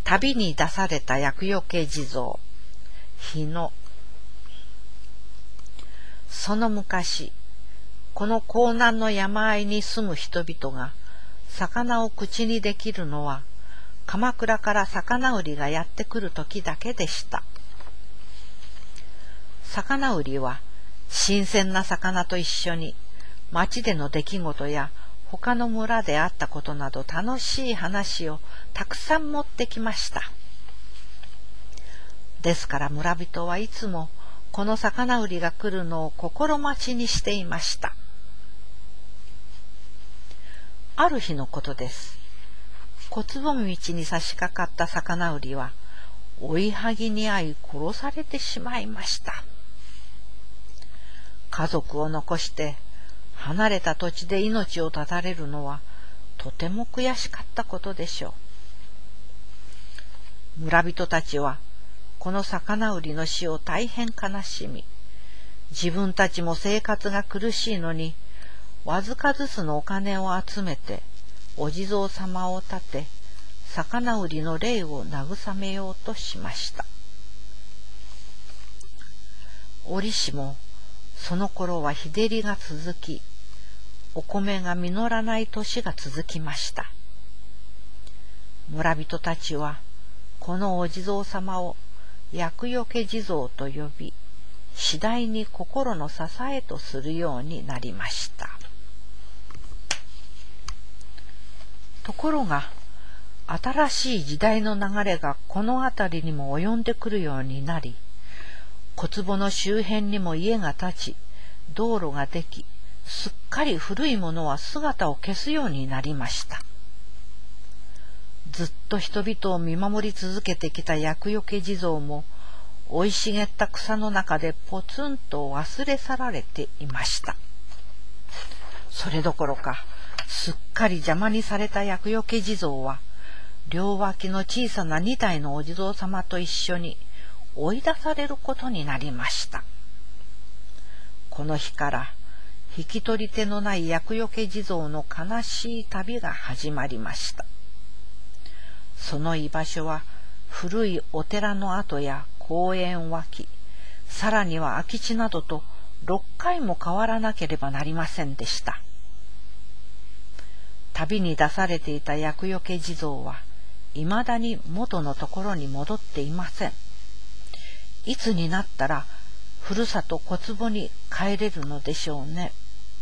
旅に出された厄除け地蔵、日野。その昔、この江南の山あいに住む人々が魚を口にできるのは、鎌倉から魚売りがやってくる時だけでした。魚売りは新鮮な魚と一緒に町での出来事や他の村であったことなど楽しい話をたくさん持ってきました。ですから村人はいつもこの魚売りが来るのを心待ちにしていました。ある日のことです。小坪道に差し掛かった魚売りは追いはぎに遭い殺されてしまいました。家族を残して離れた土地で命を絶たれるのはとても悔しかったことでしょう。村人たちはこの魚売りの死を大変悲しみ、自分たちも生活が苦しいのにわずかずつのお金を集めてお地蔵様を立て、魚売りの霊を慰めようとしました。折しもその頃は日照りが続き、お米が実らない年が続きました。村人たちはこのお地蔵様を厄除け地蔵と呼び、次第に心の支えとするようになりました。ところが、新しい時代の流れがこの辺りにも及んでくるようになり、小坪の周辺にも家が建ち、道路ができ、すっかり古いものは姿を消すようになりました。ずっと人々を見守り続けてきた厄除け地蔵も、生い茂った草の中でポツンと忘れ去られていました。それどころか、すっかり邪魔にされた厄除け地蔵は、両脇の小さな2体のお地蔵様と一緒に追い出されることになりました。この日から引き取り手のない厄除け地蔵の悲しい旅が始まりました。その居場所は古いお寺の跡や公園脇、さらには空き地などと6回も変わらなければなりませんでした。旅に出されていた厄除け地蔵はいまだに元のところに戻っていません。いつになったらふるさと小坪に帰れるのでしょうね。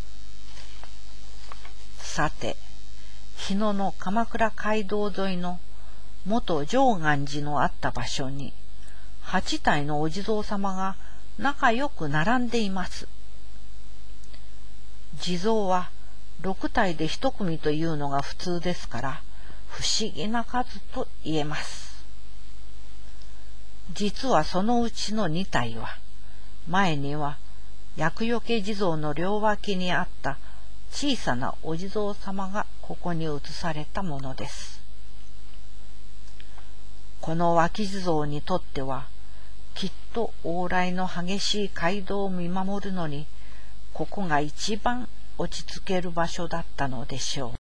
さて、日野の鎌倉街道沿いの元常願寺のあった場所に8体のお地蔵様が仲良く並んでいます。地蔵は6体で1組というのが普通ですから、不思議な数と言えます。実はそのうちの2体は、前には厄除け地蔵の両脇にあった小さなお地蔵様がここに移されたものです。この脇地蔵にとっては、きっと往来の激しい街道を見守るのに、ここが一番落ち着ける場所だったのでしょう。